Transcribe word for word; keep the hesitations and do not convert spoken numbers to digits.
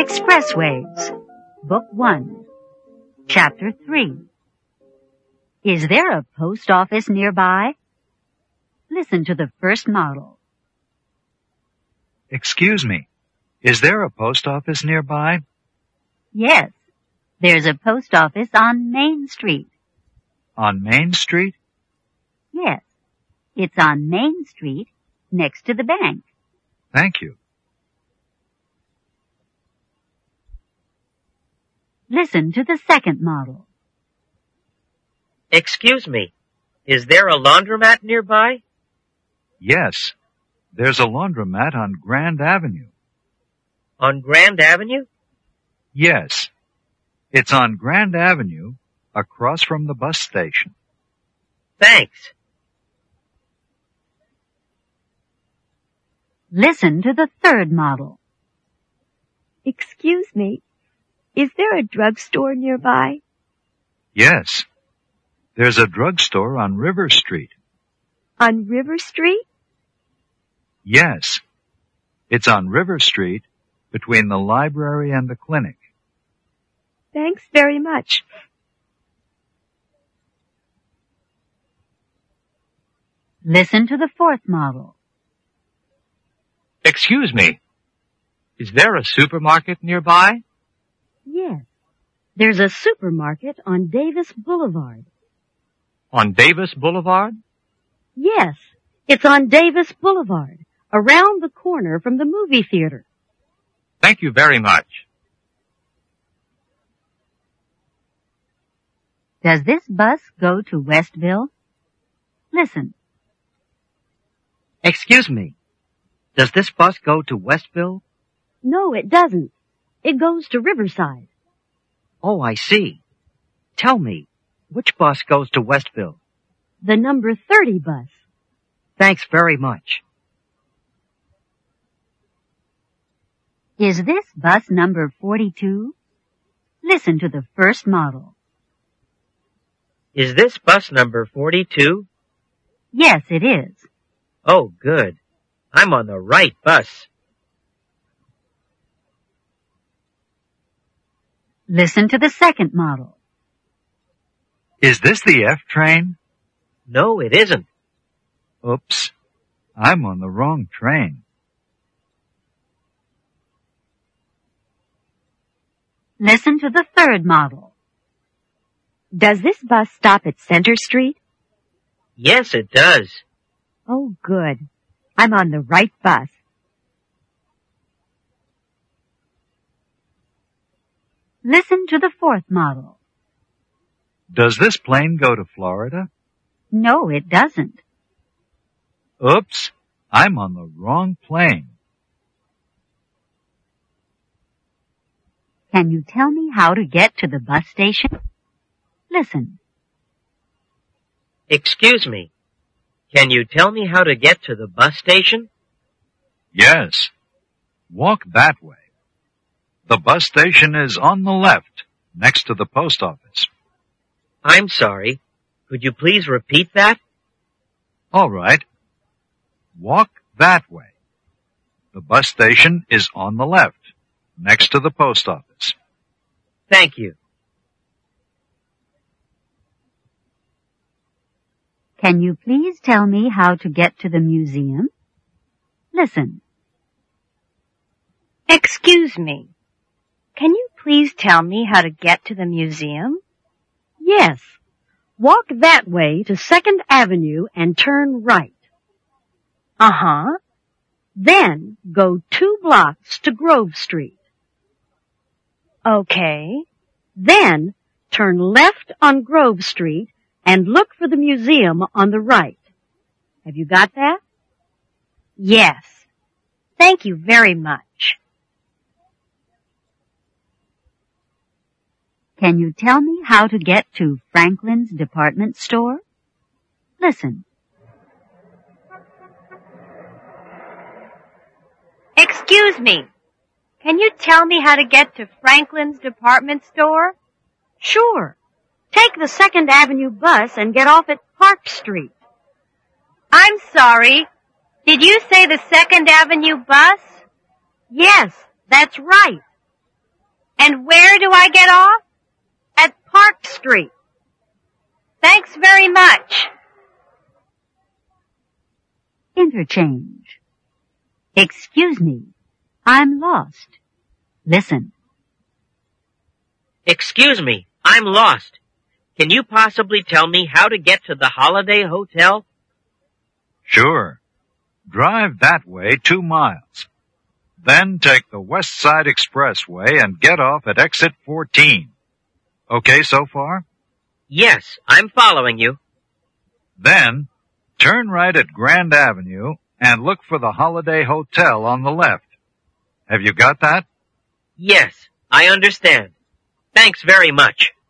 Expressways, Book one, Chapter three. Is there a post office nearby? Listen to the first model. Excuse me, is there a post office nearby? Yes, there's a post office on Main Street. On Main Street? Yes, it's on Main Street next to the bank. Thank you. Listen to the second model. Excuse me, is there a laundromat nearby? Yes, there's a laundromat on Grand Avenue. On Grand Avenue? Yes, it's on Grand Avenue across from the bus station. Thanks. Listen to the third model. Excuse me, is there a drugstore nearby? Yes, there's a drugstore on River Street. On River Street? Yes, it's on River Street between the library and the clinic. Thanks very much. Listen to the fourth model. Excuse me, is there a supermarket nearby? Yes, there's a supermarket on Davis Boulevard. On Davis Boulevard? Yes, it's on Davis Boulevard, around the corner from the movie theater. Thank you very much. Does this bus go to Westville? Listen. Excuse me, does this bus go to Westville? No, it doesn't. It goes to Riverside. Oh, I see. Tell me, which bus goes to Westville? The number thirty bus. Thanks very much. Is this bus number forty-two? Listen to the first model. Is this bus number forty-two? Yes, it is. Oh, good. I'm on the right bus. Listen to the second model. Is this the F train? No, it isn't. Oops, I'm on the wrong train. Listen to the third model. Does this bus stop at Center Street? Yes, it does. Oh, good. I'm on the right bus. Listen to the fourth model. Does this plane go to Florida? No, it doesn't. Oops, I'm on the wrong plane. Can you tell me how to get to the bus station? Listen. Excuse me, can you tell me how to get to the bus station? Yes, walk that way. The bus station is on the left, next to the post office. I'm sorry. Could you please repeat that? All right. Walk that way. The bus station is on the left, next to the post office. Thank you. Can you please tell me how to get to the museum? Listen. Excuse me. Can you please tell me how to get to the museum? Yes. Walk that way to Second Avenue and turn right. Uh-huh. Then go two blocks to Grove Street. Okay. Then turn left on Grove Street and look for the museum on the right. Have you got that? Yes. Thank you very much. Can you tell me how to get to Franklin's department store? Listen. Excuse me. Can you tell me how to get to Franklin's department store? Sure. Take the Second Avenue bus and get off at Park Street. I'm sorry. Did you say the Second Avenue bus? Yes, that's right. And where do I get off? At Park Street. Thanks very much. Interchange. Excuse me, I'm lost. Listen. Excuse me, I'm lost. Can you possibly tell me how to get to the Holiday Hotel? Sure. Drive that way two miles. Then take the West Side Expressway and get off at exit fourteen. Okay so far? Yes, I'm following you. Then, turn right at Grand Avenue and look for the Holiday Hotel on the left. Have you got that? Yes, I understand. Thanks very much.